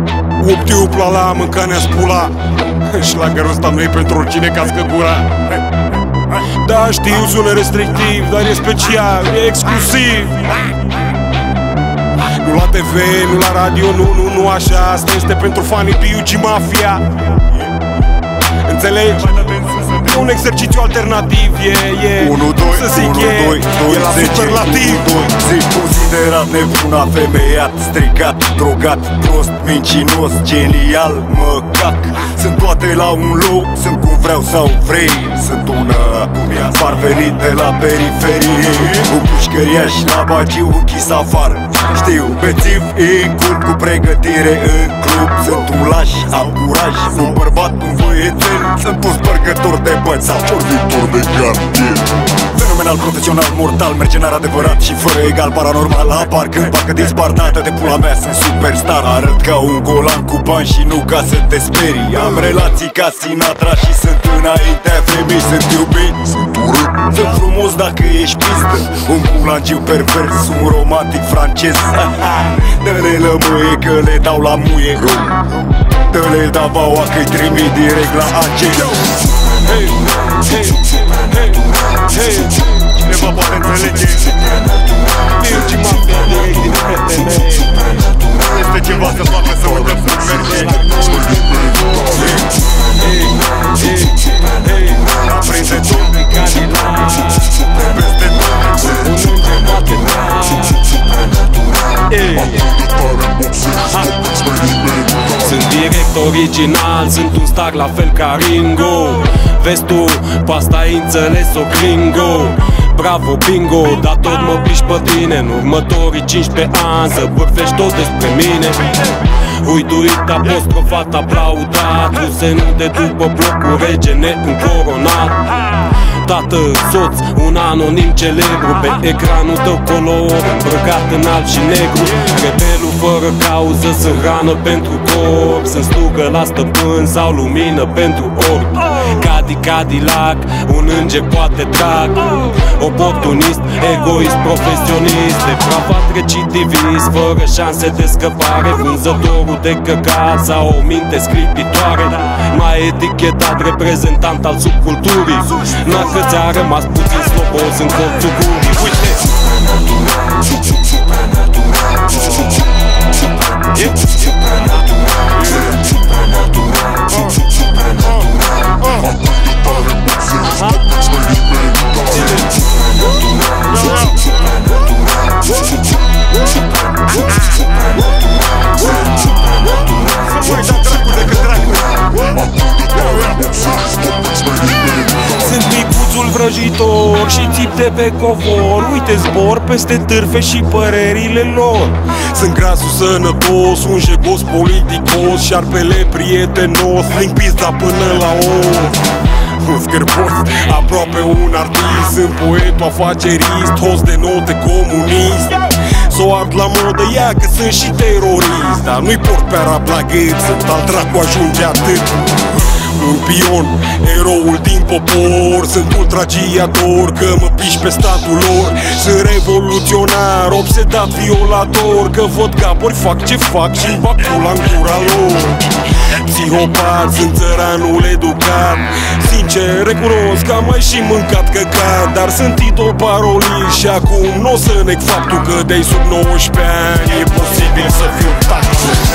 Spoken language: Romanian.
Upti la mâncarea spula. Șlagărul ăsta nu e pentru oricine cască gura. Da, știu, sună restrictiv, dar e special, e exclusiv. Nu la TV, nu la radio, nu așa. Asta este pentru fanii B.U.G. Mafia. Înțelegi? E un exercițiu alternativ, e 1, 2, să zic, 1, 2, 2, e la 10, superlativ. 1, 2, zic considerat nebun, afemeiat, stricat, drogat, prost, mincinos, genial, mă cac. Sunt toate la un loc, sunt cum vreau sau vrei. Sunt un parvenit de la periferie, cu pușcăriaș la bagiu închis afară. Știu, bețiv, incul cu pregătire în club. Sunt un laș, am curaj, un bărbat, un băiețel. Sunt un spărgător de băți sau pornitor de cartier. Fenomenal, profesional, mortal, mercenar adevărat și fără egal, paranormal. Apar când parcă dispar, dată de pula mea, sunt superstar. Arăt ca un golan cu bani și nu ca să te sperii. Am relații ca Sinatra și sunt înaintea femei. Sunt iubit, sunt urât, sunt frumos dacă ești pistă. Un bulangiu pervers, un romantic francez. Dă-le lămâie că le dau la muie. Dă-le davaua că-i trimit direct la angel. Hey, hey, hey, hey. Cineva poate înțelege B.U.G. Mafia direct din PTN. Este ceva să facă să uităm cum merge. Hey, hey, hey. Aprinde tot peste tot. Un înger bate Sunt direct original, sunt un star la fel ca Ringo. Vezi tu, pe asta ai înțeles-o gringo. Bravo, bingo, dar tot mă pliși pe tine. În următorii 15 ani să bârfești tot despre mine. Uiduit, apostrofat, aplaudat, Rusenul de după blocul rege neîncoronat. Tată, soț, un anonim celebru. Pe ecranul tău color, îmbrăcat în alb și negru. Rebelul fără cauză, sunt hrană pentru corp. Sunt slugă la stăpân sau lumină pentru orb. Cadillac, un înger poate trag. Oportunist, egoist, profesionist, depravat, recidivist, fără șanse de scăpare. Vânzătorul de căcat sau o minte scripitoare. Mai etichetat, reprezentant al subculturii. N-a că ți-a rămas puțin slobos în colțul gurii. Uite! Sunt micuțul vrăjitor și țip de pe covor. Uite, zbor peste târfe și părerile lor. Sunt grasul sănătos, un jegos politicos, șarpele prietenos, ling pizza până la ou. Un scârbos, aproape un artist. Sunt poet, afacerist, host de note, comunist. S-o ard la modă, ia că sunt și terorist. Dar nu-i port pe arab la gât, sunt al dracu ajunge atât. Un pion, eroul din popor. Sunt ultragiator, că mă piși pe statul lor. Sunt revoluționar, obsedat violator, că văd capori, fac ce fac și-mi bag pula în gura lor. Psihopat, sunt țăranul educat. Sincer, recunosc că am mai și mâncat căcat. Dar sunt idol parolist și acum n-o să neg faptul că de-ai sub 19 ani e posibil să fiu tac.